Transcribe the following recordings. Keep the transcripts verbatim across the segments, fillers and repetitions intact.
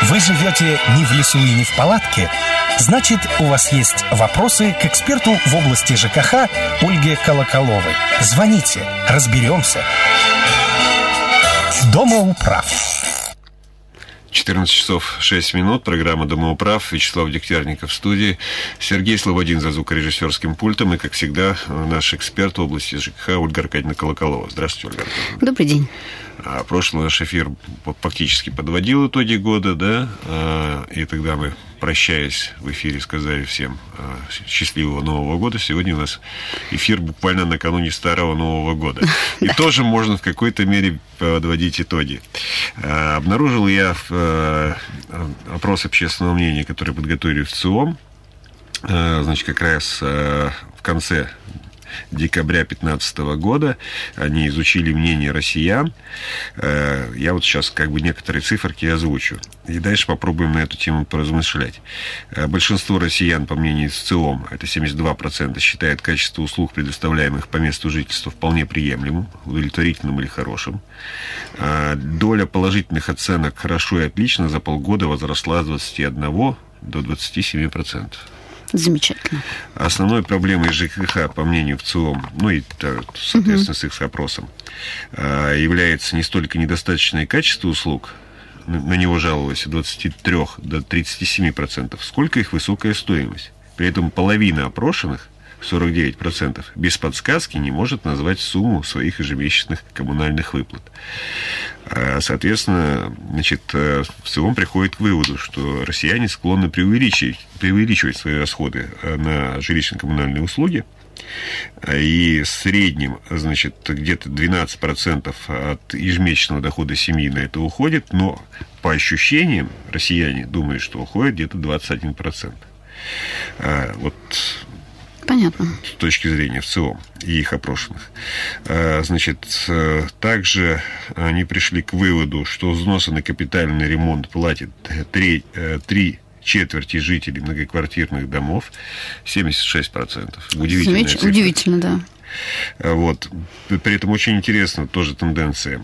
Вы живете не в лесу и не в палатке? Значит, у вас есть вопросы к эксперту в области ЖКХ Ольге Колоколовой. Звоните, разберемся. Домоуправ. четырнадцать часов шесть минут. Программа «Домоуправ». Вячеслав Дегтярников в студии. Сергей Слободин за звукорежиссерским пультом. И, как всегда, наш эксперт в области ЖКХ Ольга Аркадьевна Колоколова. Здравствуйте, Ольга Аркадьевна. Добрый день. А прошлый наш эфир фактически подводил итоги года, да, и тогда мы, прощаясь в эфире, сказали всем счастливого Нового года. Сегодня у нас эфир буквально накануне Старого Нового года. И тоже можно в какой-то мере подводить итоги. Обнаружил я опрос общественного мнения, который подготовили в ЦИОМ, значит, как раз в конце декабря две тысячи пятнадцатого года. Они изучили мнение россиян. Я вот сейчас как бы некоторые циферки озвучу. И дальше попробуем на эту тему поразмышлять. Большинство россиян, по мнению ЦИОМ, это семьдесят два процента, считает качество услуг, предоставляемых по месту жительства, вполне приемлемым, удовлетворительным или хорошим. Доля положительных оценок «хорошо» и «отлично» за полгода возросла с двадцати одного до двадцати семи процентов. Замечательно. Основной проблемой ЖКХ, по мнению ЦИОМ, ну и, соответственно, с их опросом, является не столько недостаточное качество услуг, на него жаловалось от двадцати трёх до тридцати семи процентов, сколько их высокая стоимость. При этом половина опрошенных, сорок девять процентов, без подсказки не может назвать сумму своих ежемесячных коммунальных выплат. Соответственно, значит, ЦИОМ приходит к выводу, что россияне склонны преувеличивать, преувеличивать свои расходы на жилищно-коммунальные услуги. И в среднем, значит, где-то двенадцать процентов от ежемесячного дохода семьи на это уходит, но по ощущениям россияне думают, что уходит где-то двадцать один процент. Вот. Понятно. С точки зрения ЦИОМ и их опрошенных. Значит, также они пришли к выводу, что взносы на капитальный ремонт платят три, три четверти жителей многоквартирных домов, семьдесят шесть процентов. Удивительная цифра. Удивительно, да. Вот. При этом очень интересна тоже тенденция.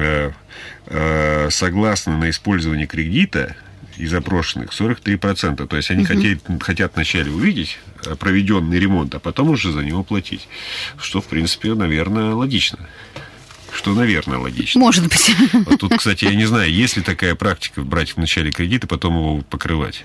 Согласно на использование кредита из опрошенных сорок три процента. То есть они угу. хотят, хотят вначале увидеть проведенный ремонт, а потом уже за него платить. Что, в принципе, наверное, логично. Что, наверное, логично. Может быть. Вот тут, кстати, я не знаю, есть ли такая практика брать в начале кредит, а потом его покрывать.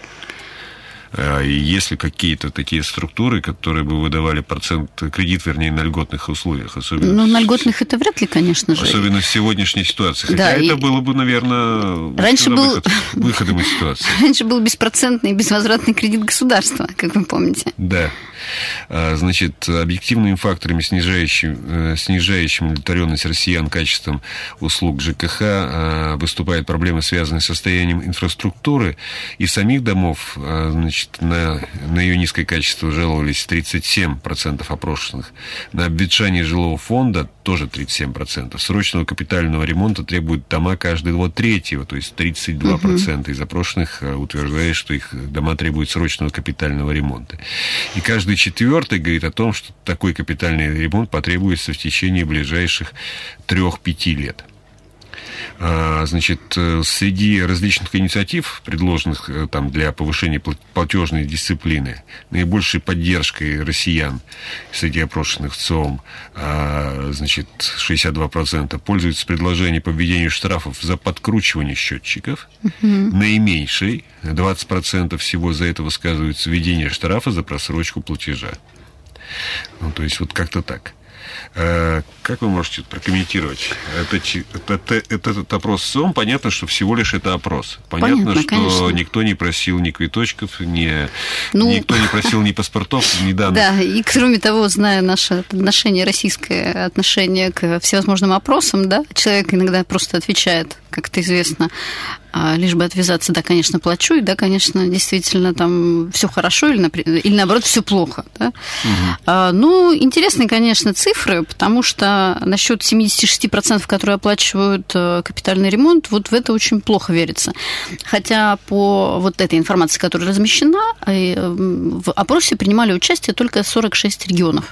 И есть ли какие-то такие структуры, которые бы выдавали процент, кредит, вернее, на льготных условиях? Особенно ну, на льготных это вряд ли, конечно же. Особенно в сегодняшней ситуации. Хотя да, это и... было бы, наверное, раньше был... выход, выходом из ситуации. Раньше был беспроцентный и безвозвратный кредит государства, как вы помните. Да. Значит, объективными факторами, снижающими, снижающими удовлетворенность россиян качеством услуг ЖКХ, выступают проблемы, связанные с состоянием инфраструктуры и самих домов. Значит, на, на ее низкое качество жаловались тридцать семь процентов опрошенных. На обветшание жилого фонда тоже тридцать семь процентов. Срочного капитального ремонта требуют дома каждый два третьего, то есть тридцать два процента из опрошенных утверждает, что их дома требуют срочного капитального ремонта. И каждый четвертый говорит о том, что такой капитальный ремонт потребуется в течение ближайших трех-пяти лет. Значит, среди различных инициатив, предложенных там, для повышения платежной дисциплины, наибольшей поддержкой россиян среди опрошенных в ЦИОМ, значит, шестьдесят два процента, пользуются предложением по введению штрафов за подкручивание счетчиков. Угу. Наименьшей, двадцать процентов всего за это высказывается введение штрафа за просрочку платежа. Ну, то есть, вот как-то так. Как вы можете прокомментировать этот, этот, этот опрос ЦИОМ? Понятно, что всего лишь это опрос. Понятно, Понятно что конечно. Никто не просил ни квиточков, ни, ну, никто не просил ни паспортов, ни данных. Да, и кроме того, зная наше отношение, российское отношение к всевозможным опросам, да, человек иногда просто отвечает, как это известно, лишь бы отвязаться, да, конечно, плачу, и да, конечно, действительно там все хорошо или, или наоборот, все плохо. Да? Угу. Ну, интересные, конечно, цифры, потому что насчет семьдесят шесть процентов, которые оплачивают капитальный ремонт, вот в это очень плохо верится. Хотя по вот этой информации, которая размещена, в опросе принимали участие только сорок шесть регионов.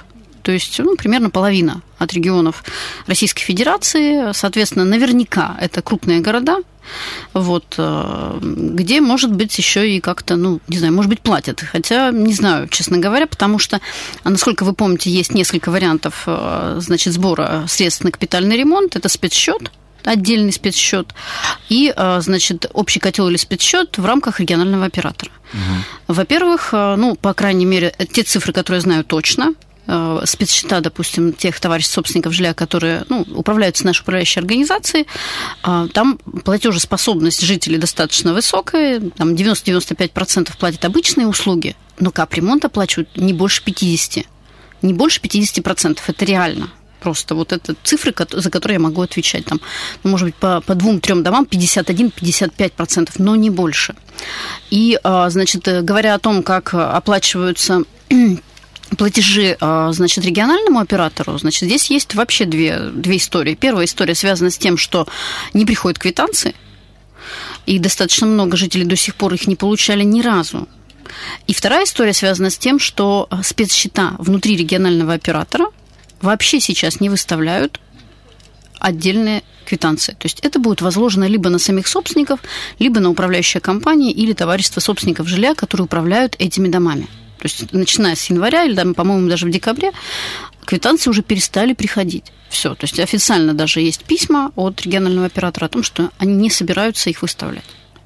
то есть ну, примерно половина от регионов Российской Федерации. Соответственно, наверняка это крупные города, вот, где, может быть, еще и как-то, ну, не знаю, может быть, платят. Хотя, не знаю, честно говоря, потому что, насколько вы помните, есть несколько вариантов, значит, сбора средств на капитальный ремонт. Это спецсчет, отдельный спецсчет, и, значит, общий котел или спецсчет в рамках регионального оператора. Угу. Во-первых, ну, по крайней мере, те цифры, которые я знаю точно, спецсчета, допустим, тех товариществ собственников жилья, которые ну, управляются нашей управляющей организацией, там платежеспособность жителей достаточно высокая, там девяносто-девяносто пять процентов платят обычные услуги, но капремонт оплачивают не больше пятьдесят процентов. Не больше пятьдесят процентов, это реально. Просто вот это цифры, за которые я могу отвечать. Там, может быть, по, по двум-трем домам пятьдесят один - пятьдесят пять процентов, но не больше. И, значит, говоря о том, как оплачиваются платежи, значит, региональному оператору, значит, здесь есть вообще две, две истории. Первая история связана с тем, что не приходят квитанции, и достаточно много жителей до сих пор их не получали ни разу. И вторая история связана с тем, что спецсчета внутри регионального оператора вообще сейчас не выставляют отдельные квитанции. То есть это будет возложено либо на самих собственников, либо на управляющие компании или товарищество собственников жилья, которые управляют этими домами. То есть, начиная с января или, по-моему, даже в декабре, квитанции уже перестали приходить. Все. То есть, официально даже есть письма от регионального оператора о том, что они не собираются их выставлять.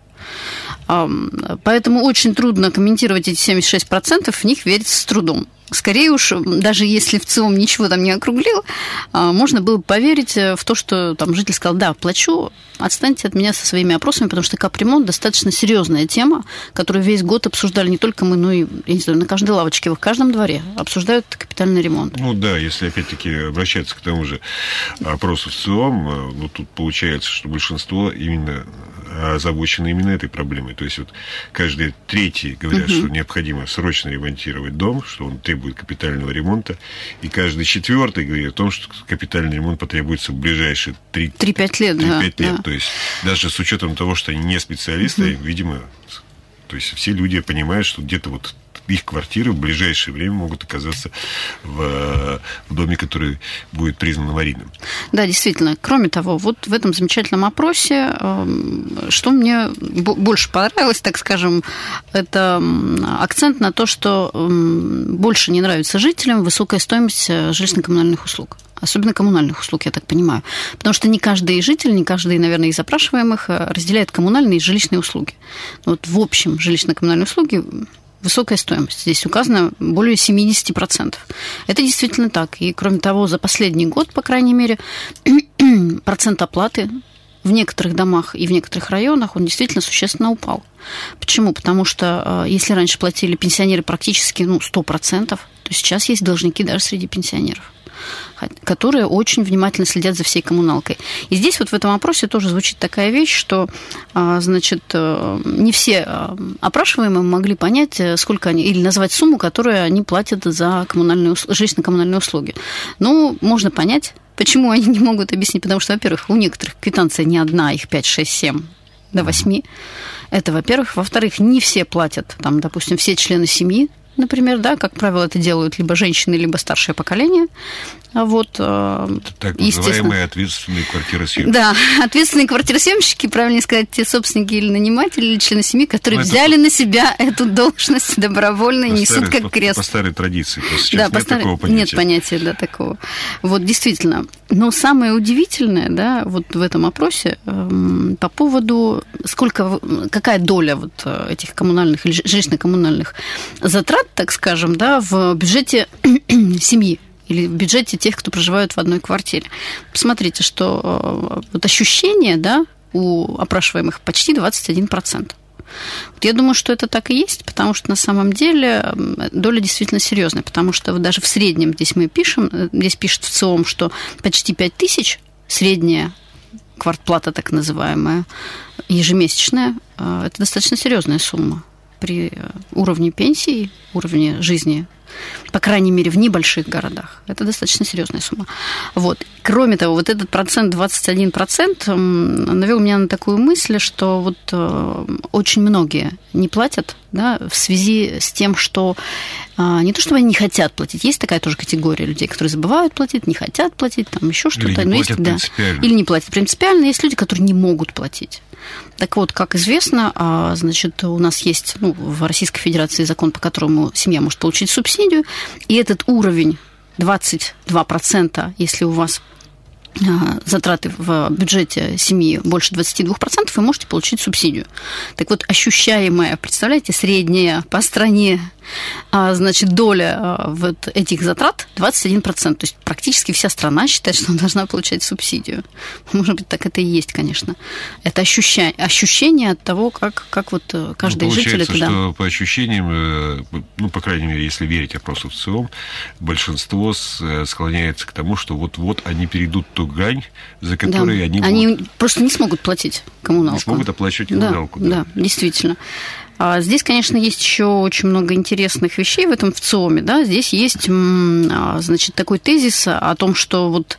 Поэтому очень трудно комментировать эти семьдесят шесть процентов, в них верится с трудом. Скорее уж, даже если в ЦИОМ ничего там не округлил, можно было бы поверить в то, что там житель сказал, да, плачу, отстаньте от меня со своими опросами, потому что капремонт достаточно серьезная тема, которую весь год обсуждали не только мы, но и, я не знаю, на каждой лавочке, в каждом дворе обсуждают капитальный ремонт. Ну да, если опять-таки обращаться к тому же опросу в ЦИОМ, ну тут получается, что большинство именно озабочены именно этой проблемой. То есть вот каждый третий говорят, угу. что необходимо срочно ремонтировать дом, что он требует капитального ремонта, и каждый четвертый говорит о том, что капитальный ремонт потребуется в ближайшие три-пять лет. Да, лет. Да. То есть даже с учетом того, что они не специалисты, угу. видимо, то есть все люди понимают, что где-то вот их квартиры в ближайшее время могут оказаться в, в доме, который будет признан аварийным. Да, действительно. Кроме того, вот в этом замечательном опросе, что мне больше понравилось, так скажем, это акцент на то, что больше не нравится жителям высокая стоимость жилищно-коммунальных услуг. Особенно коммунальных услуг, я так понимаю. Потому что не каждый житель, не каждый, наверное, из запрашиваемых разделяет коммунальные и жилищные услуги. Вот в общем жилищно-коммунальные услуги высокая стоимость. Здесь указано более семьдесят процентов. Это действительно так. И, кроме того, за последний год, по крайней мере, процент оплаты в некоторых домах и в некоторых районах, он действительно существенно упал. Почему? Потому что если раньше платили пенсионеры практически ну, сто процентов, то сейчас есть должники даже среди пенсионеров, которые очень внимательно следят за всей коммуналкой. И здесь вот в этом опросе тоже звучит такая вещь, что, значит, не все опрашиваемые могли понять, сколько они, или назвать сумму, которую они платят за коммунальные, жилищно-коммунальные услуги. Ну, можно понять, почему они не могут объяснить, потому что, во-первых, у некоторых квитанция не одна, их пять, шесть, семь до восьми. Это, во-первых. Во-вторых, не все платят, там, допустим, все члены семьи, например, да, как правило, это делают либо женщины, либо старшее поколение. Вот, это так называемые ответственные квартиросъемщики. Да, ответственные квартиросъемщики, правильнее сказать, те собственники или наниматели, или члены семьи, которые ну, взяли по... на себя эту должность добровольно и несут старой, как крест. По, по старой традиции, просто сейчас да, нет старой... такого понятия. Нет понятия, да, такого. Вот, действительно. Но самое удивительное, да, вот в этом опросе эм, по поводу, сколько, какая доля вот этих коммунальных или жилищно-коммунальных затрат, так скажем, да, в бюджете семьи или в бюджете тех, кто проживают в одной квартире. Посмотрите, что вот ощущение, да, у опрашиваемых почти двадцать один процент. Вот я думаю, что это так и есть, потому что на самом деле доля действительно серьезная, потому что вот даже в среднем здесь мы пишем, здесь пишет в ЦИОМ, что почти пять тысяч средняя квартплата, так называемая, ежемесячная, это достаточно серьезная сумма. при уровне пенсии, уровне жизни, по крайней мере, в небольших городах. Это достаточно серьезная сумма. Вот. Кроме того, вот этот процент, двадцать один процент, навел меня на такую мысль, что вот очень многие не платят, да, в связи с тем, что не то чтобы они не хотят платить, есть такая тоже категория людей, которые забывают платить, не хотят платить, там еще что-то. Или не платят есть, принципиально. Да, или не платят принципиально. Есть люди, которые не могут платить. Так вот, как известно, значит, у нас есть, ну, в Российской Федерации закон, по которому семья может получить субсидию, и этот уровень двадцать два процента, если у вас затраты в бюджете семьи больше двадцать два процента, вы можете получить субсидию. Так вот, ощущаемая, представляете, средняя по стране, значит, доля вот этих затрат двадцать один процент. То есть практически вся страна считает, что она должна получать субсидию. Может быть, так это и есть, конечно. Это ощущение, ощущение от того, как, как вот каждый ну, житель... Получается, что по ощущениям, ну, по крайней мере, если верить опросу в ЦИОМ, большинство склоняется к тому, что вот-вот они перейдут ту грань, за которой да. они... Они будут... просто не смогут платить коммуналку. Не смогут оплачивать коммуналку. Да, да. да, действительно. Здесь, конечно, есть еще очень много интересных вещей в этом в ЦИОМе. Да? Здесь есть, значит, такой тезис о том, что вот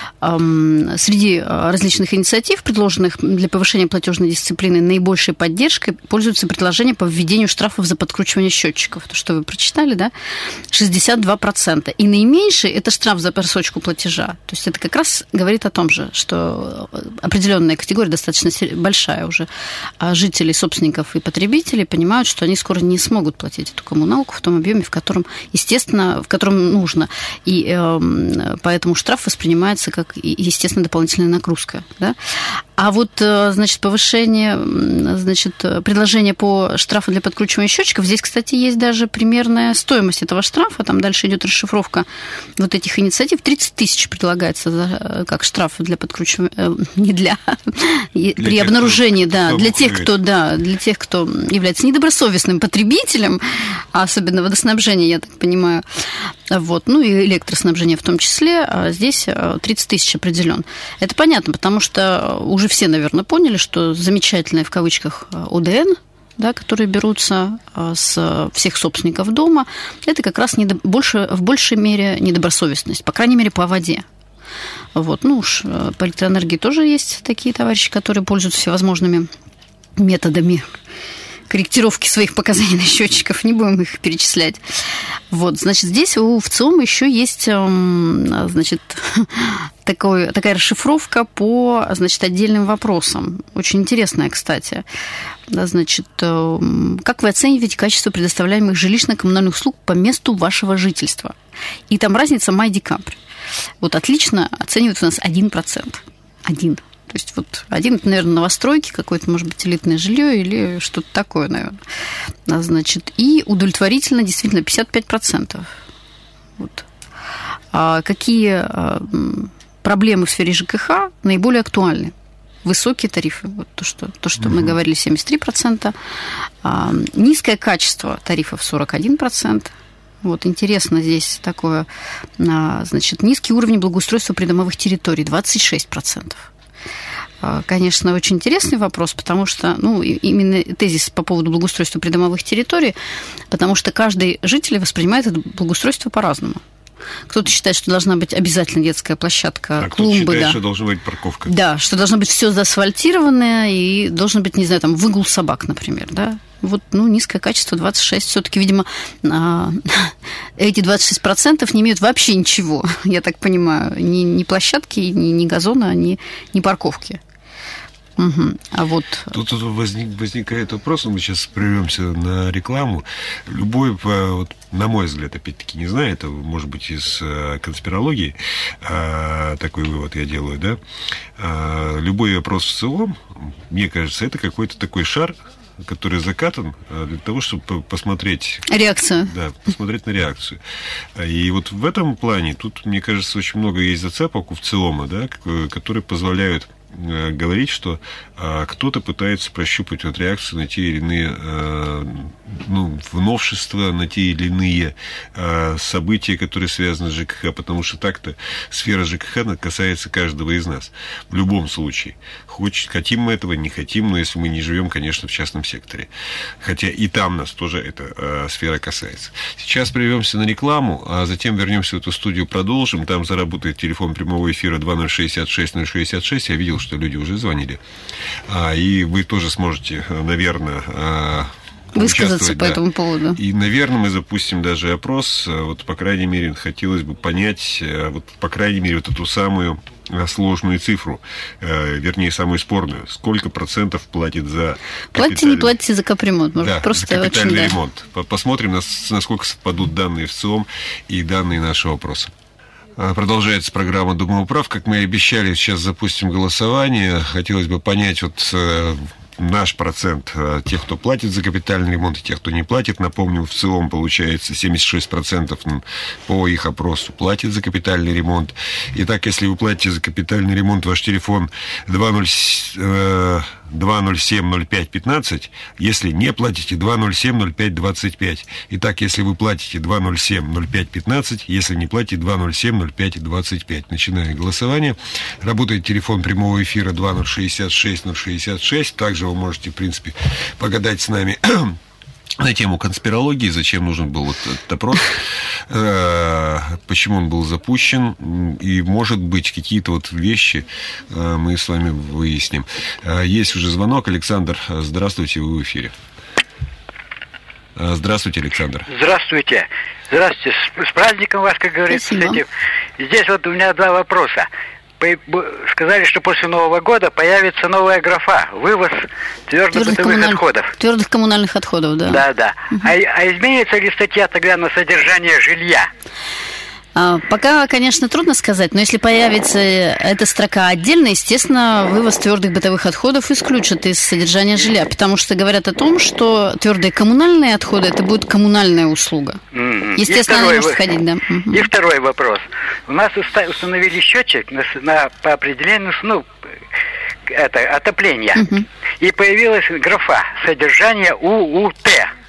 среди различных инициатив, предложенных для повышения платежной дисциплины, наибольшей поддержкой пользуются предложения по введению штрафов за подкручивание счетчиков. То, что вы прочитали, да? шестьдесят два процента. И наименьший – это штраф за просрочку платежа. То есть это как раз говорит о том же, что определенная категория, достаточно большая уже, жителей, собственников и потребителей понимают, что они скоро не смогут платить эту коммуналку в том объеме, в котором, естественно, в котором нужно. И э, поэтому штраф воспринимается как, естественно, дополнительная нагрузка. Да? А вот, значит, повышение, значит, предложение по штрафу для подкручивания счетчиков, здесь, кстати, есть даже примерная стоимость этого штрафа, там дальше идет расшифровка вот этих инициатив, тридцать тысяч предлагается за, как штраф для подкручивания, не для, для при тех, обнаружении, кто, да, кто для тех, кто, да, для тех, кто является недобросовестным потребителем, особенно водоснабжение, я так понимаю, вот, ну и электроснабжение в том числе, а здесь тридцать тысяч определен. Это понятно, потому что уже все, наверное, поняли, что замечательные, в кавычках, ОДН, да, которые берутся с всех собственников дома, это как раз недо... больше, в большей мере недобросовестность, по крайней мере, по воде. Вот. Ну уж по электроэнергии тоже есть такие товарищи, которые пользуются всевозможными методами корректировки своих показаний на счетчиков, не будем их перечислять. Вот, значит, здесь у ВЦИОМа еще есть, значит, такой, такая расшифровка по, значит, отдельным вопросам. Очень интересная, кстати. Да, значит, как вы оцениваете качество предоставляемых жилищно-коммунальных услуг по месту вашего жительства? И там разница май-декабрь. Вот отлично оценивают у нас один процент. Один. То есть вот один, это, наверное, новостройки, какое-то, может быть, элитное жилье или что-то такое, наверное. Значит, и удовлетворительно действительно пятьдесят пять процентов. Вот. А какие проблемы в сфере ЖКХ наиболее актуальны? Высокие тарифы, вот то, что, то, что угу. мы говорили, семьдесят три процента. А, низкое качество тарифов сорок один процент. Вот, интересно здесь такое, значит, низкий уровень благоустройства придомовых территорий, двадцать шесть процентов. Конечно, очень интересный вопрос, потому что, ну, именно тезис по поводу благоустройства придомовых территорий, потому что каждый житель воспринимает это благоустройство по-разному. Кто-то считает, что должна быть обязательно детская площадка, а клумбы. Кто-то считает, да. что должна быть парковка. Да, что должно быть все заасфальтированное и должен быть, не знаю, там, выгул собак, например, да. Вот, ну, низкое качество, двадцать шесть. Все-таки, видимо, эти двадцать шесть процентов не имеют вообще ничего, я так понимаю. Ни, ни площадки, ни, ни газона, ни, ни парковки. Угу. А вот... Тут, тут возник, возникает вопрос, мы сейчас прервемся на рекламу. Любой, вот, на мой взгляд, опять-таки, не знаю, это может быть из конспирологии, а, такой вывод я делаю, да. А, любой вопрос в целом, мне кажется, это какой-то такой шар, который закатан для того, чтобы посмотреть... Реакцию. Да, посмотреть на реакцию. И вот в этом плане, тут, мне кажется, очень много есть зацепок у ВЦИОМа, да, которые позволяют говорить, что а, кто-то пытается прощупать вот реакцию на те или иные а, ну, в новшества, на те или иные э, события, которые связаны с ЖКХ, потому что так-то сфера ЖКХ касается каждого из нас. В любом случае. Хоть, хотим мы этого, не хотим, но если мы не живем, конечно, в частном секторе. Хотя и там нас тоже эта э, сфера касается. Сейчас прервемся на рекламу, а затем вернемся в эту студию, продолжим. Там заработает телефон прямого эфира два ноль шестьдесят шесть ноль шестьдесят шесть. Я видел, что люди уже звонили. А, и вы тоже сможете, наверное, высказаться по да. этому поводу. И, наверное, мы запустим даже опрос. Вот, по крайней мере, хотелось бы понять, вот, по крайней мере, вот эту самую сложную цифру, э, вернее, самую спорную. Сколько процентов платит за капитальный... Платите, не платите за капремонт. Может, да, просто за капитальный очень, ремонт. Да. Посмотрим, насколько совпадут данные в ЦИОМ и данные нашего опроса. Продолжается программа «Думаю, прав». Как мы и обещали, сейчас запустим голосование. Хотелось бы понять, вот... наш процент тех, кто платит за капитальный ремонт, и тех, кто не платит. Напомню, в ЦИОМ получается семьдесят шесть процентов по их опросу платит за капитальный ремонт. Итак, если вы платите за капитальный ремонт, ваш телефон два ноль семь ноль пять пятнадцать. Если не платите, два ноль семь ноль пять двадцать пять. Итак, если вы платите, два ноль семь ноль пять пятнадцать. Если не платите, два ноль семь ноль пять двадцать пять. Начинаем голосование. Работает телефон прямого эфира два ноль шестьдесят шесть ноль шестьдесят шесть. Также вы можете, в принципе, погадать с нами на тему конспирологии, зачем нужен был вот этот опрос, почему он был запущен, и, может быть, какие-то вот вещи мы с вами выясним. Есть уже звонок. Александр, здравствуйте, вы в эфире. Здравствуйте, Александр. Здравствуйте. Здравствуйте. С праздником вас, как говорится. С этим. Здесь вот у меня два вопроса. Сказали, что после Нового года появится новая графа. Вывоз твердых бытовых коммуналь... отходов. Твердых коммунальных отходов, да. Да, да. Угу. А, а изменится ли статья тогда на содержание жилья? А, пока, конечно, трудно сказать, но если появится эта строка отдельно, естественно, вывоз твердых бытовых отходов исключат из содержания жилья, потому что говорят о том, что твердые коммунальные отходы – это будет коммунальная услуга. Mm-hmm. Естественно, она не может входить, да. Mm-hmm. И второй вопрос. У нас установили счетчик на, на, по определению, ну, это, отопления, mm-hmm. и появилась графа «Содержание УУТ».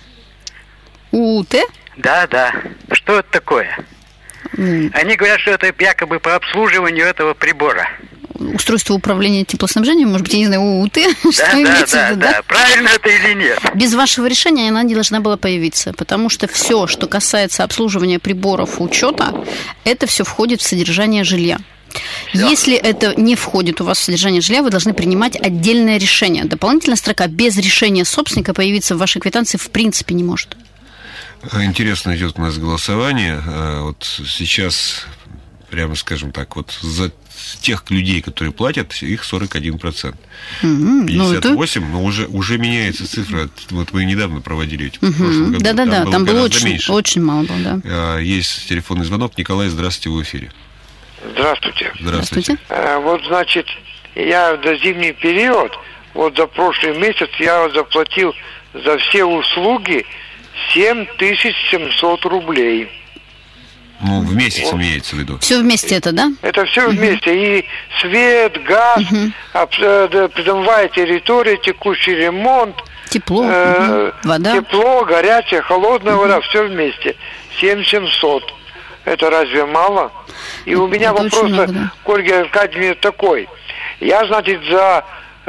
УУТ? Да, да. Что это такое? Mm. Они говорят, что это якобы по обслуживанию этого прибора. Устройство управления теплоснабжением, может быть, я не знаю, УУТ? Да, что да, имеется да, в виду, да, да. Правильно это или нет? Без вашего решения она не должна была появиться, потому что все, что касается обслуживания приборов учета, это все входит в содержание жилья. Все. Если это не входит у вас в содержание жилья, вы должны принимать отдельное решение. Дополнительная строка без решения собственника появиться в вашей квитанции в принципе не может. Интересно идет у нас голосование. Вот сейчас, прямо скажем так, вот за тех людей, которые платят, их сорок один процент. пятьдесят восемь, но уже, уже меняется цифра. Вот мы недавно проводили эти, в прошлом году. Да-да-да, там, там было очень, очень мало было, да. Есть телефонный звонок. Николай, здравствуйте, в эфире. Здравствуйте. Здравствуйте. А, вот, значит, я за зимний период, вот за прошлый месяц я заплатил за все услуги семь тысяч семьсот рублей. Ну, в месяц вот. Имеется в виду. Все вместе это, да? Это все вместе. Uh-huh. И свет, газ, uh-huh. об, придомовая территория, текущий ремонт. Тепло, э, uh-huh. вода. Тепло, горячая, холодная uh-huh. вода, все вместе. семь тысяч семьсот. Это разве мало? И у меня это вопрос много, да? к Ольге Аркадьевне такой. Я, значит, за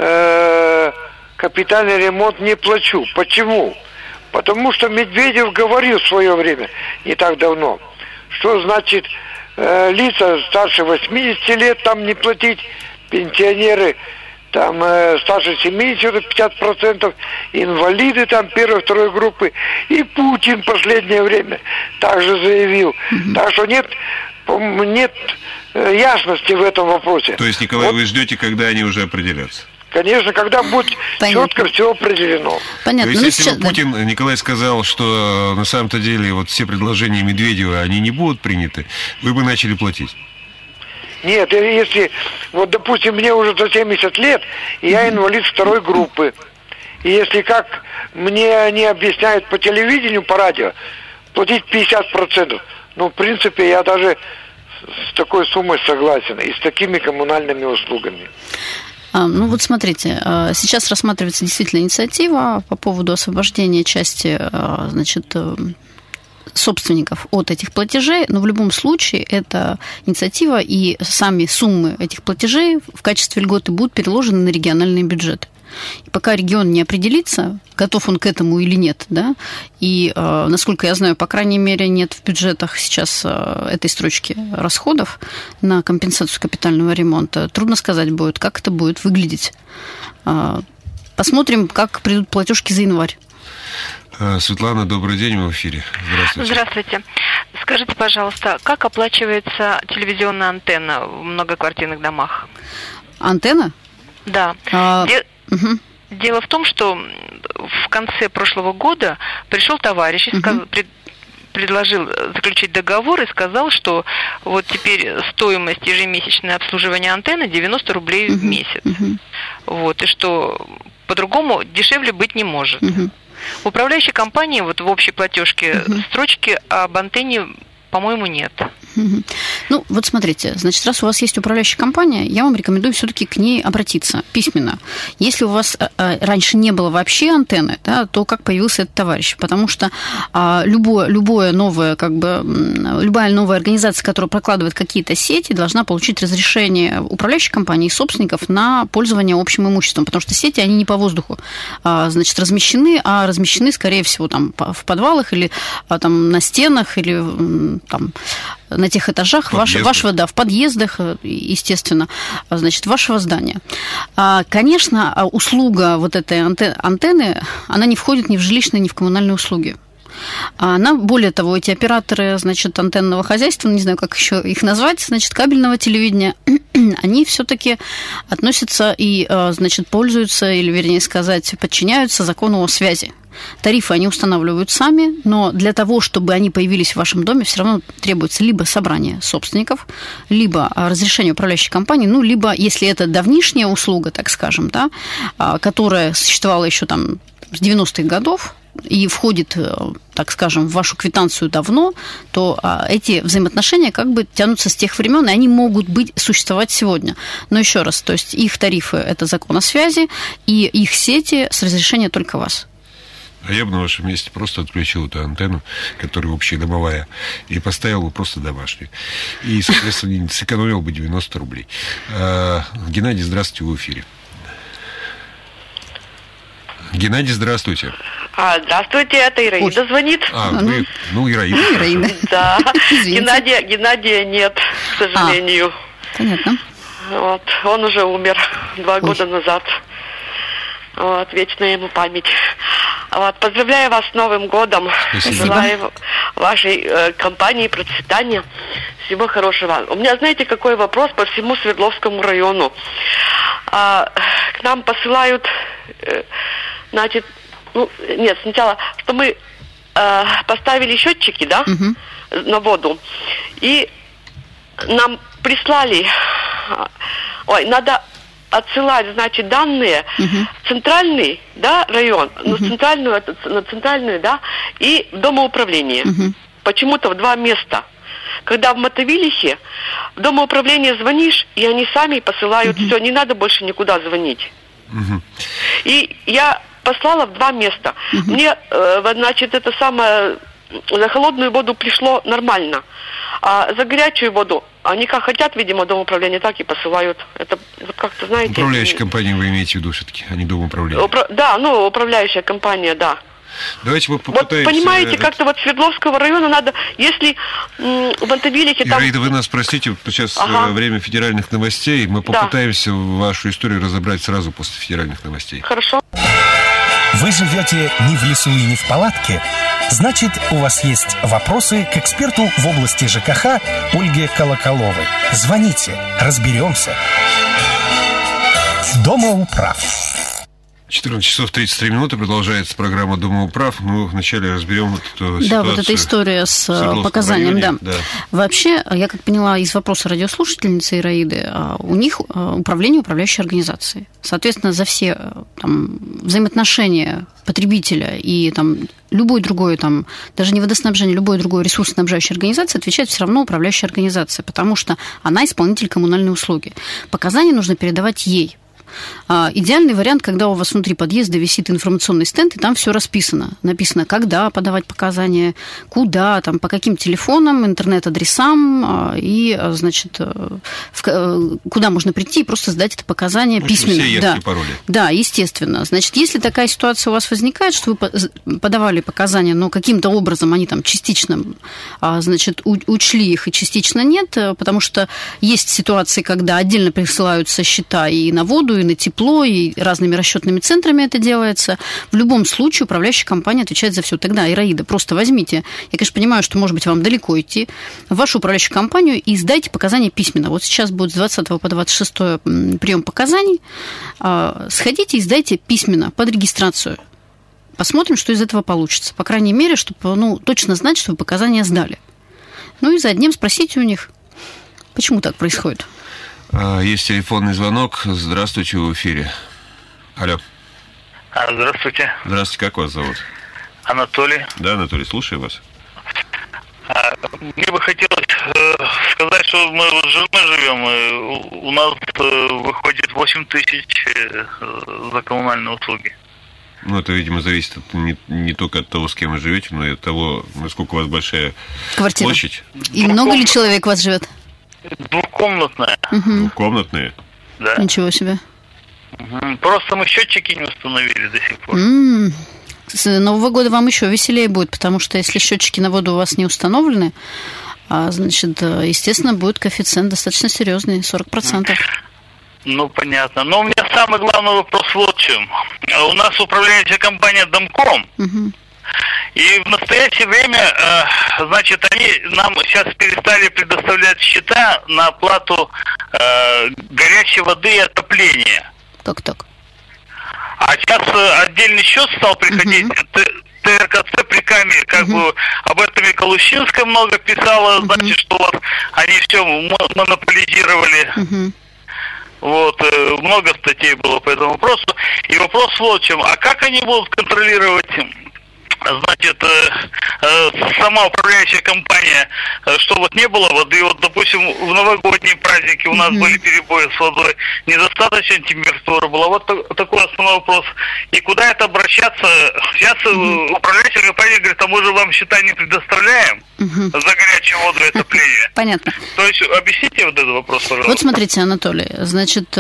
э, капитальный ремонт не плачу. Почему? Потому что Медведев говорил в свое время, не так давно, что, значит, э, лица старше восьмидесяти лет там не платить, пенсионеры там э, старше семидесяти, пятьдесят процентов, инвалиды там первой, второй группы. И Путин в последнее время также заявил. Mm-hmm. Так что нет, нет э, ясности в этом вопросе. То есть, Николай, вот, вы ждете, когда они уже определятся? Конечно, когда будет Понятно. четко все определено. Понятно. То есть, ну, если сейчас... бы Путин, Николай сказал, что на самом-то деле вот все предложения Медведева, они не будут приняты, вы бы начали платить? Нет, если, вот, допустим, мне уже за семьдесят лет, и я инвалид второй группы, и если как мне они объясняют по телевидению, по радио, платить пятьдесят процентов, ну, в принципе, я даже с такой суммой согласен, и с такими коммунальными услугами. Ну вот смотрите, сейчас рассматривается действительно инициатива по поводу освобождения части, значит, собственников от этих платежей, но в любом случае эта инициатива и сами суммы этих платежей в качестве льготы будут переложены на региональные бюджеты. И пока регион не определится, готов он к этому или нет, да, и, насколько я знаю, по крайней мере, нет в бюджетах сейчас этой строчки расходов на компенсацию капитального ремонта, трудно сказать будет, как это будет выглядеть. Посмотрим, как придут платежки за январь. Светлана, добрый день, вы в эфире. Здравствуйте. Здравствуйте. Скажите, пожалуйста, как оплачивается телевизионная антенна в многоквартирных домах? Антенна? Да. А... Де... Угу. Дело в том, что в конце прошлого года пришел товарищ и сказ... угу. пред... предложил заключить договор и сказал, что вот теперь стоимость ежемесячное обслуживания антенны девяносто рублей угу. в месяц. Угу. Вот, и что по-другому дешевле быть не может. Угу. В управляющей компании вот в общей платежке угу. строчки об антенне, по-моему, нет. Угу. Ну, вот смотрите, значит, раз у вас есть управляющая компания, я вам рекомендую все-таки к ней обратиться письменно. Если у вас а, раньше не было вообще антенны, да, то как появился этот товарищ? Потому что а, любое, любое новое, как бы, любая новая организация, которая прокладывает какие-то сети, должна получить разрешение управляющей компании и собственников на пользование общим имуществом, потому что сети, они не по воздуху, а, значит, размещены, а размещены, скорее всего, там, в подвалах или а, там, на стенах, или там, на тех этажах вашего, вашего, да, в подъездах, естественно, значит, вашего здания. Конечно, услуга вот этой антенны, она не входит ни в жилищные, ни в коммунальные услуги. Она, более того, эти операторы, значит, антенного хозяйства, не знаю, как еще их назвать, значит, кабельного телевидения, они все-таки относятся и, значит, пользуются, или, вернее сказать, подчиняются закону о связи. Тарифы они устанавливают сами, но для того, чтобы они появились в вашем доме, все равно требуется либо собрание собственников, либо разрешение управляющей компании, ну, либо, если это давнишняя услуга, так скажем, да, которая существовала еще там с девяностых годов, и входит, так скажем, в вашу квитанцию давно, то эти взаимоотношения как бы тянутся с тех времен, и они могут быть, существовать сегодня. Но еще раз, то есть их тарифы – это закон о связи, и их сети с разрешения только вас. А я бы на вашем месте просто отключил эту антенну, которая общедомовая, и поставил бы просто домашнюю. И, соответственно, сэкономил бы девяносто рублей. А, Геннадий, здравствуйте, вы в эфире. Геннадий, здравствуйте. А, здравствуйте, это Ираида Ой. звонит. А, вы, ну, Ираида. Ну, Ираида. Да, Геннадия, Геннадия нет, к сожалению. А, понятно. Вот, он уже умер два Ой. года назад. Вот, вечная ему память. Вот, поздравляю вас с Новым годом. Спасибо. Желаю вашей э, компании процветания. Всего хорошего. У меня, знаете, какой вопрос по всему Свердловскому району. А, к нам посылают, э, значит, ну, нет, сначала, что мы э, поставили счетчики, да, угу. на воду, и нам прислали, ой, надо отсылать, значит, данные uh-huh. в центральный, да, район, uh-huh. на центральную, на центральную, да, и в домоуправление. Uh-huh. Почему-то в два места. Когда в Мотовилихе в домоуправление звонишь, и они сами посылают uh-huh. все, не надо больше никуда звонить. Uh-huh. И я послала в два места. Uh-huh. Мне, э, значит, это самое, за холодную воду пришло нормально. А за горячую воду они как хотят, видимо, домоуправление, так и посылают. Это вот как-то, знаете... Управляющая компания вы имеете в виду все-таки, а не домоуправление? Упра... Да, ну, управляющая компания, да. Давайте мы попытаемся... Вот понимаете, как-то вот Свердловского района надо, если м- в Антовилихе там... Ираида, вы нас простите, сейчас ага. время федеральных новостей, мы попытаемся да. вашу историю разобрать сразу после федеральных новостей. Хорошо. Вы живете не в лесу и не в палатке? Значит, у вас есть вопросы к эксперту в области ЖКХ Ольге Колоколовой. Звоните, разберемся. Домоуправ. четырнадцать часов тридцать три минуты, продолжается программа «Домоуправ». Мы вначале разберем эту ситуацию. Да, вот эта история с показанием. Да. Да. Вообще, я как поняла из вопроса радиослушательницы Ираиды, у них управление управляющей организацией. Соответственно, за все там, взаимоотношения потребителя и там, любой другой, там, даже не водоснабжение, любой другой ресурсоснабжающей организации отвечает все равно управляющая организация, потому что она исполнитель коммунальной услуги. Показания нужно передавать ей. Идеальный вариант, когда у вас внутри подъезда висит информационный стенд, и там все расписано. Написано, когда подавать показания, куда, там, по каким телефонам, интернет-адресам, и, значит, в, куда можно прийти и просто сдать это показание письменно. Все да. пароли. Да, естественно. Значит, если такая ситуация у вас возникает, что вы подавали показания, но каким-то образом они там частично, значит, учли их и частично нет, потому что есть ситуации, когда отдельно присылаются счета и на воду, и на тепло, и разными расчетными центрами это делается. В любом случае управляющая компания отвечает за все. Тогда, Ираида, просто возьмите, я, конечно, понимаю, что, может быть, вам далеко идти, в вашу управляющую компанию и сдайте показания письменно. Вот сейчас будет с двадцатого по двадцать шестое прием показаний. Сходите и сдайте письменно под регистрацию. Посмотрим, что из этого получится. По крайней мере, чтобы ну, точно знать, что вы показания сдали. Ну и за одним спросите у них, почему так происходит. Есть телефонный звонок. Здравствуйте, в эфире. Алло. А, здравствуйте. Здравствуйте, как вас зовут? Анатолий. Да, Анатолий, слушаю вас. А, мне бы хотелось э, сказать, что мы вот с женой живем, и у нас э, выходит восемь тысяч э, за коммунальные услуги. Ну, это, видимо, зависит от, не, не только от того, с кем вы живете, но и от того, насколько у вас большая квартира. Площадь. И много ли человек у вас живет? Двухкомнатная. Угу. Двухкомнатная? Да. Ничего себе. Угу. Просто мы счетчики не установили до сих пор. М-м. С Нового года вам еще веселее будет, потому что если счетчики на воду у вас не установлены, значит, естественно, будет коэффициент достаточно серьезный, сорок процентов. Ну, понятно. Но у меня самый главный вопрос вот в чем. У нас управляющая компания Домком, угу. И в настоящее время, значит, они нам сейчас перестали предоставлять счета на оплату горячей воды и отопления. Как так? А сейчас отдельный счет стал приходить. Uh-huh. ТРКЦ при камере, как uh-huh. бы об этом и Калущинская много писала, uh-huh. значит, что вот они все монополизировали. Uh-huh. Вот, много статей было по этому вопросу. И вопрос вот в чем. А как они будут контролировать, значит, сама управляющая компания, что вот не было воды, вот, допустим, в новогодние праздники у нас mm-hmm. были перебои с водой, недостаточно температура была, вот такой основной вопрос. И куда это обращаться? Сейчас mm-hmm. управляющая компания говорит, а мы же вам счета не предоставляем mm-hmm. за горячую воду и отопление. Понятно. То есть объясните вот этот вопрос, пожалуйста. Вот смотрите, Анатолий, значит,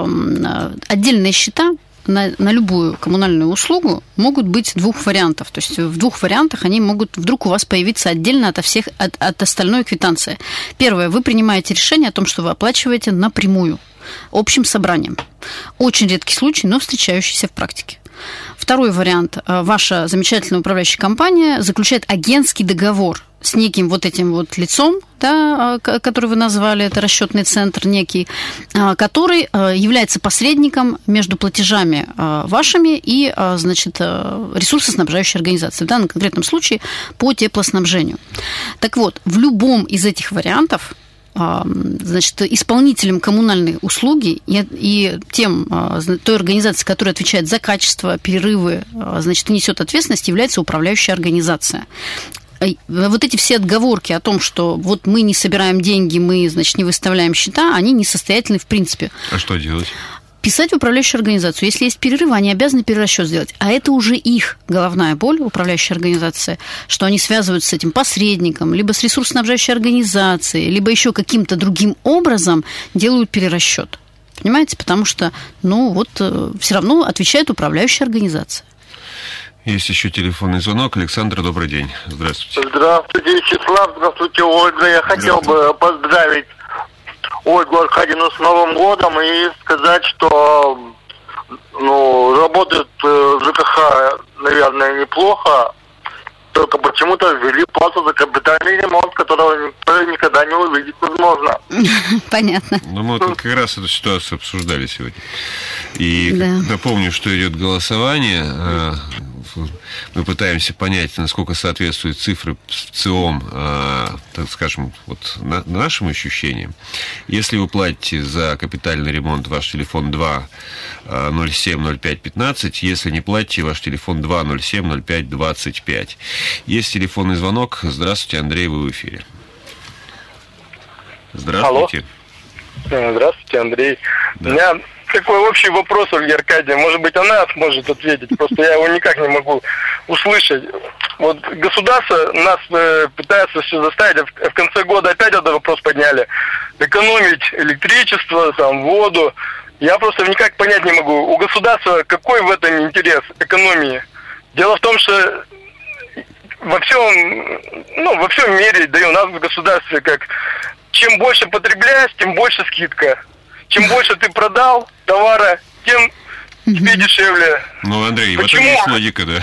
отдельные счета На, на любую коммунальную услугу могут быть двух вариантов. То есть в двух вариантах они могут вдруг у вас появиться отдельно от всех, от, от остальной квитанции. Первое, вы принимаете решение о том, что вы оплачиваете напрямую, общим собранием. Очень редкий случай, но встречающийся в практике. Второй вариант. Ваша замечательная управляющая компания заключает агентский договор с неким вот этим вот лицом, да, который вы назвали, это расчетный центр некий, который является посредником между платежами вашими и, значит, ресурсоснабжающей организацией, в данном конкретном случае по теплоснабжению. Так вот, в любом из этих вариантов, значит, исполнителем коммунальной услуги и, и тем, той организацией, которая отвечает за качество, перерывы, значит, и несет ответственность, является управляющая организация. Вот эти все отговорки о том, что вот мы не собираем деньги, мы, значит, не выставляем счета, они несостоятельны в принципе. А что делать? Писать в управляющую организацию. Если есть перерывы, они обязаны перерасчет сделать. А это уже их головная боль, управляющая организация, что они связываются с этим посредником, либо с ресурсоснабжающей организацией, либо еще каким-то другим образом делают перерасчет. Понимаете? Потому что, ну, вот все равно отвечает управляющая организация. Есть еще телефонный звонок. Александр, добрый день. Здравствуйте. Здравствуйте, Вячеслав. Здравствуйте, Ольга. Я хотел бы поздравить Ольгу Аркадьевну с Новым годом и сказать, что ну, работает ЖКХ, наверное, неплохо, только почему-то ввели плату за капитальный ремонт, которого никто никогда не увидит, возможно. Понятно. Ну, мы вот как раз эту ситуацию обсуждали сегодня. И да. Напомню, что идет голосование. Мы пытаемся понять, насколько соответствуют цифры в ЦИОМ, так скажем, вот нашим ощущениям. Если вы платите за капитальный ремонт, ваш телефон два ноль семь ноль пять пятнадцать. Если не платите, ваш телефон два ноль семь ноль пять двадцать пять. Есть телефонный звонок. Здравствуйте, Андрей, вы в эфире. Здравствуйте. Алло. Здравствуйте, Андрей. Да. У меня такой общий вопрос, Ольга Аркадьевна. Может быть, она сможет ответить. Просто я его никак не могу услышать. Вот государство нас э, пытается все заставить. В конце года опять этот вопрос подняли. Экономить электричество, там, воду. Я просто никак понять не могу. У государства какой в этом интерес экономии? Дело в том, что во всем, ну, во всем мире, да и у нас в государстве, как чем больше потребляешь, тем больше скидка. Чем больше ты продал товара, тем тебе дешевле. Ну, Андрей, почему? В этом есть логика, да.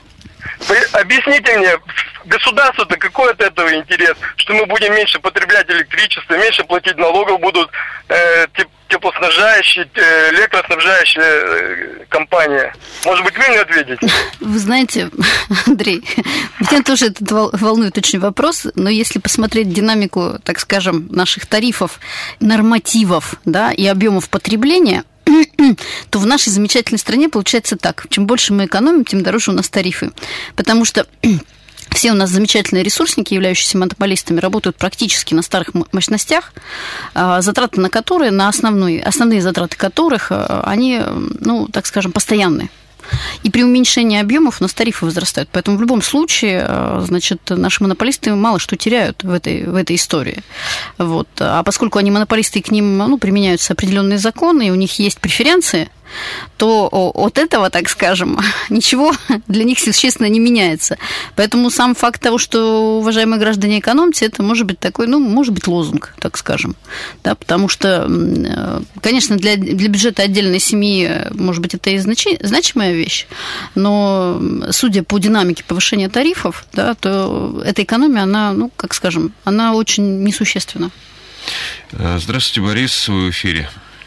Объясните мне, государству-то какой от этого интерес? Что мы будем меньше потреблять электричество, меньше платить налогов будут э, теплоснабжающие, э, электроснабжающие э, компании. Может быть, вы мне ответите? Вы знаете, Андрей, меня тоже этот волнует очень вопрос, но если посмотреть динамику, так скажем, наших тарифов, нормативов, да, и объемов потребления, то в нашей замечательной стране получается так. Чем больше мы экономим, тем дороже у нас тарифы. Потому что все у нас замечательные ресурсники, являющиеся монополистами, работают практически на старых мощностях, затраты на которые, на основные, основные затраты которых, они, ну, так скажем, постоянные. И при уменьшении объемов у нас тарифы возрастают. Поэтому в любом случае, значит, наши монополисты мало что теряют в этой, в этой истории. Вот. А поскольку они монополисты, и к ним, ну, применяются определенные законы, и у них есть преференции, то от этого, так скажем, ничего для них существенно не меняется. Поэтому сам факт того, что, уважаемые граждане, экономьте, это может быть такой, ну, может быть, лозунг, так скажем. Да, потому что, конечно, для, для бюджета отдельной семьи, может быть, это и значи, значимая вещь, но, судя по динамике повышения тарифов, да, то эта экономия, она, ну, как скажем, она очень несущественна. Здравствуйте, Борис, вы в эфире.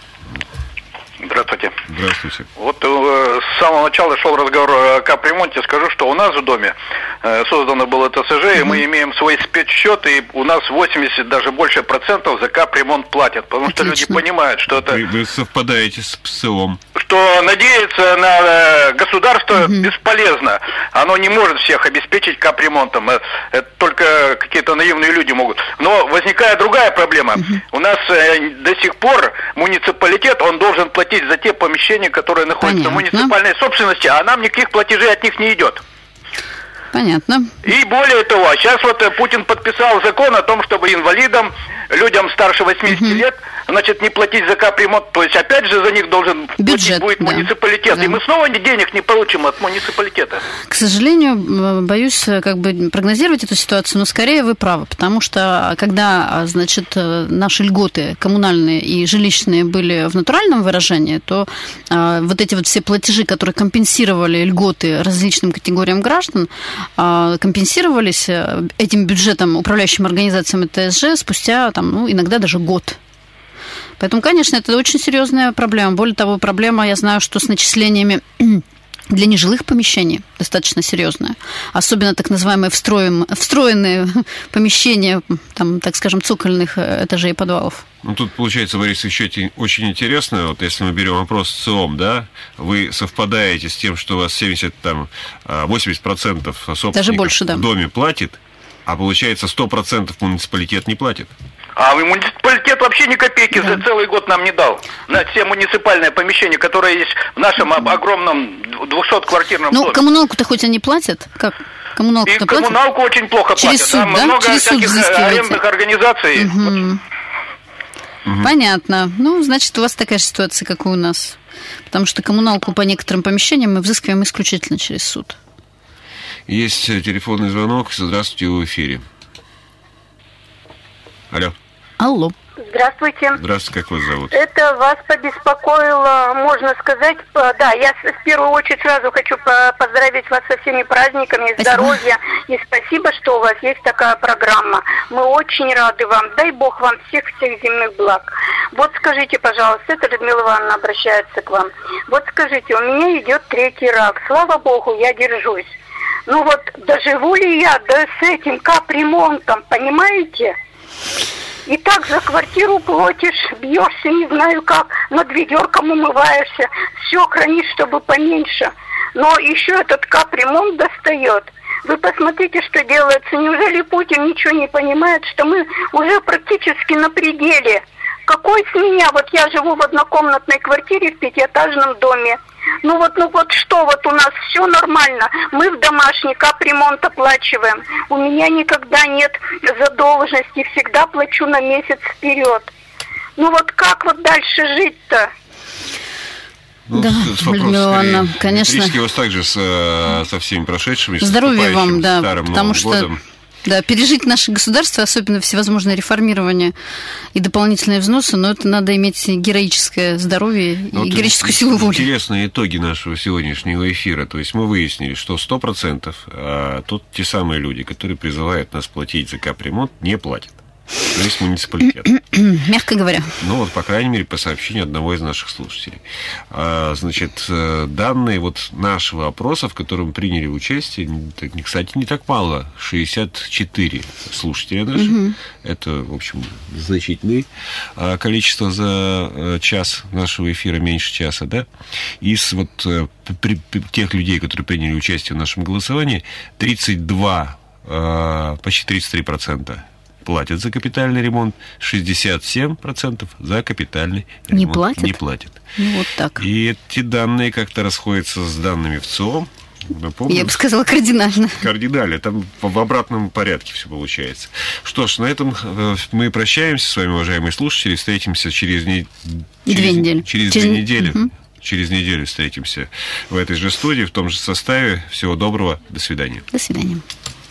Здравствуйте. Здравствуйте. Вот э, с самого начала шел разговор о капремонте. Скажу, что у нас в доме э, создано было ТСЖ, mm-hmm. и мы имеем свой спецсчет, и у нас восемьдесят, даже больше процентов за капремонт платят. Потому Отлично. Что люди понимают, что это... Вы, вы совпадаете с ПСОМ. Что надеяться на э, государство mm-hmm. бесполезно. Оно не может всех обеспечить капремонтом. Это только какие-то наивные люди могут. Но возникает другая проблема. Mm-hmm. У нас э, до сих пор муниципалитет, он должен платить за те помещения, которые находятся Понятно. В муниципальной собственности, а нам никаких платежей от них не идет. Понятно. И более того, сейчас вот Путин подписал закон о том, чтобы инвалидам, людям старше восьмидесяти угу. лет, значит, не платить за капремонт. То есть, опять же, за них должен Бюджет, платить будет да. муниципалитет. Да. И мы снова денег не получим от муниципалитета. К сожалению, боюсь как бы прогнозировать эту ситуацию, но скорее вы правы. Потому что, когда, значит, наши льготы коммунальные и жилищные были в натуральном выражении, то а, вот эти вот все платежи, которые компенсировали льготы различным категориям граждан, компенсировались этим бюджетом управляющим организациям ТСЖ спустя, там, ну, иногда даже год. Поэтому, конечно, это очень серьезная проблема. Более того, проблема, я знаю, что с начислениями для нежилых помещений достаточно серьезная. Особенно так называемые встроен, встроенные помещения, там, так скажем, цокольных этажей и подвалов. Ну, тут, получается, Борис, еще очень интересно, вот если мы берем вопрос ЦИОМ, да, вы совпадаете с тем, что у вас семьдесят, там, восемьдесят процентов собственников Даже больше, да. в доме платит, а получается сто процентов муниципалитет не платит. А муниципалитет вообще ни копейки да. за целый год нам не дал. На все муниципальные помещения, которые есть в нашем огромном двухсотквартирном доме. Ну, коммуналку-то хоть они платят? Как? Коммуналку-то И платят? Коммуналку очень плохо Через платят. суд, Там да? много Через всяких суд арендных организаций. Угу. Угу. Понятно. Ну, значит, у вас такая же ситуация, как и у нас. Потому что коммуналку по некоторым помещениям мы взыскиваем исключительно через суд. Есть телефонный звонок. Здравствуйте, вы в эфире. Алло. Алло. Здравствуйте. Здравствуйте, как вас зовут? Это вас побеспокоило, можно сказать, да, я в первую очередь сразу хочу поздравить вас со всеми праздниками, здоровья, и спасибо, что у вас есть такая программа. Мы очень рады вам, дай Бог вам всех-всех земных благ. Вот скажите, пожалуйста, это Людмила Ивановна обращается к вам. Вот скажите, у меня идет третий рак, слава Богу, я держусь. Ну вот, доживу ли я да, с этим капремонтом, понимаете? И так за квартиру платишь, бьешься, не знаю как, над ведерком умываешься, все хранишь, чтобы поменьше. Но еще этот капремонт достает. Вы посмотрите, что делается. Неужели Путин ничего не понимает, что мы уже практически на пределе? какой с меня? Вот я живу в однокомнатной квартире в пятиэтажном доме. Ну вот, ну вот что, вот у нас все нормально. Мы в домашний капремонт оплачиваем. У меня никогда нет задолженности, всегда плачу на месяц вперед. Ну вот как вот дальше жить-то? Ну, да, Людмила, конечно. У вас также со, со всеми прошедшими. Здоровья вам, да, потому Новым что... годом. Да, пережить наше государство, особенно всевозможные реформирования и дополнительные взносы, но это надо иметь героическое здоровье и ну, героическую силу воли. Интересные итоги нашего сегодняшнего эфира. То есть мы выяснили, что сто процентов а тут те самые люди, которые призывают нас платить за капремонт, не платят. То есть муниципалитет. Мягко говоря. Ну вот, по крайней мере, по сообщению одного из наших слушателей. А, значит, данные вот нашего опроса, в котором приняли участие, кстати, не так мало, шестьдесят четыре слушателя наши. Угу. Это, в общем, значительное количество за час нашего эфира, меньше часа, да? Из вот при, при, тех людей, которые приняли участие в нашем голосовании, тридцать два, почти тридцать три процента платят за капитальный ремонт, шестьдесят семь процентов за капитальный ремонт не платят. Не платят. Ну, вот так. И эти данные как-то расходятся с данными в ЦИОМ. Напомню, я бы сказала, кардинально. Кардинально. Там в обратном порядке все получается. Что ж, на этом мы прощаемся с вами, уважаемые слушатели. Встретимся через, не... Две через... недели. через через... две недели. Угу. Через неделю встретимся в этой же студии, в том же составе. Всего доброго. До свидания. До свидания.